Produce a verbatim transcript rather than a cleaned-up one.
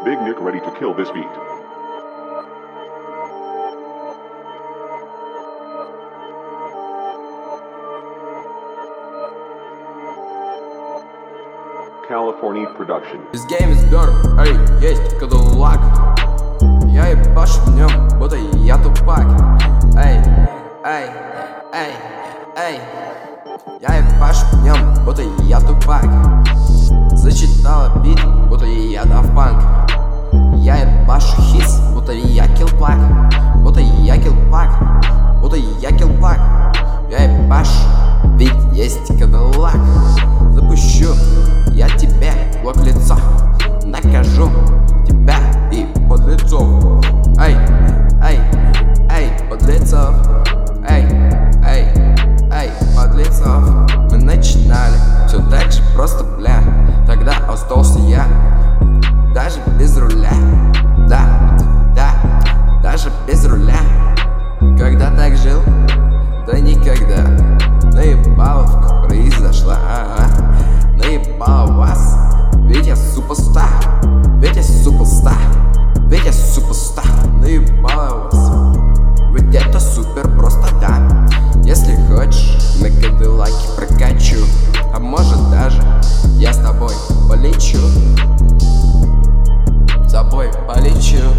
Big Nick ready to kill this beat. California production. This game is better, эй, есть Кадиллак. Я ебашу в нем, будто я тупак. Эй, эй, эй, эй. Я ебашу в нем, будто я тупак. Зачитала бит, будто я Daft Punk. Я ебашу хитс, будто я киллпак. Будто я киллпак, будто я киллпак. Я ебашу, ведь есть Кадиллак. Запущу я тебе блок лицо, накажу тебя и подлецов. Эй, эй, эй, подлецов. Эй, эй, эй, подлецов. Мы начинали все так же просто, бля. Тогда остался я, даже без руля. Да, да, даже без руля. Когда так жил? Да никогда. Наебаловка произошла, а-а. Наебала вас, ведь я суперстар. Ведь я суперстар. Ведь я суперстар. Наебала вас, ведь это супер просто, да. Если хочешь, на Кадиллаке прокачу. А может даже я с тобой полечу. С тобой полечу.